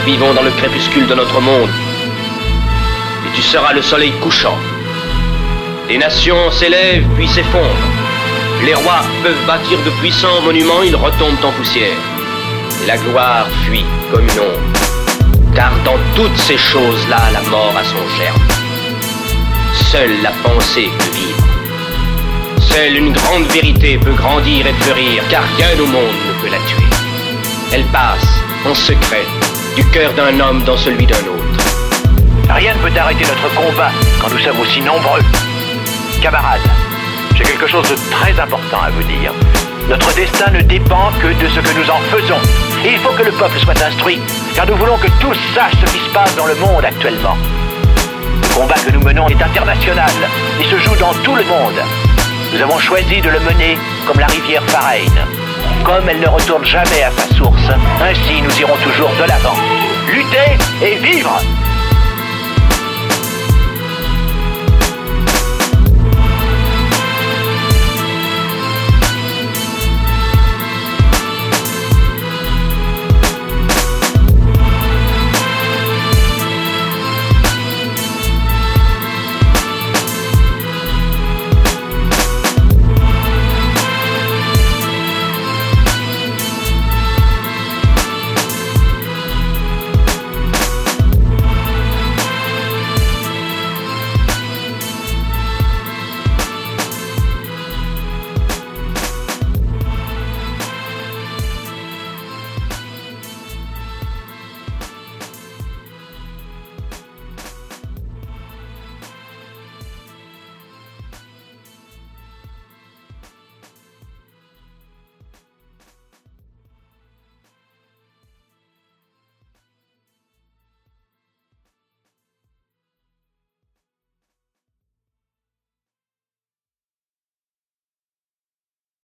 vivons dans le crépuscule de notre monde. Et tu seras le soleil couchant. Les nations s'élèvent puis s'effondrent. Les rois peuvent bâtir de puissants monuments, ils retombent en poussière. Et la gloire fuit comme une ombre. Car dans toutes ces choses-là, la mort a son germe. Seule la pensée peut vivre. Seule une grande vérité peut grandir et fleurir, car rien au monde ne peut la tuer. Elle passe, en secret, du cœur d'un homme dans celui d'un autre. Rien ne peut arrêter notre combat quand nous sommes aussi nombreux. Camarades, j'ai quelque chose de très important à vous dire. Notre destin ne dépend que de ce que nous en faisons. Et il faut que le peuple soit instruit, car nous voulons que tous sachent ce qui se passe dans le monde actuellement. Le combat que nous menons est international. Il se joue dans tout le monde. Nous avons choisi de le mener comme la rivière Faraïn. Comme elle ne retourne jamais à sa source, ainsi nous irons toujours de l'avant. Lutter et vivre!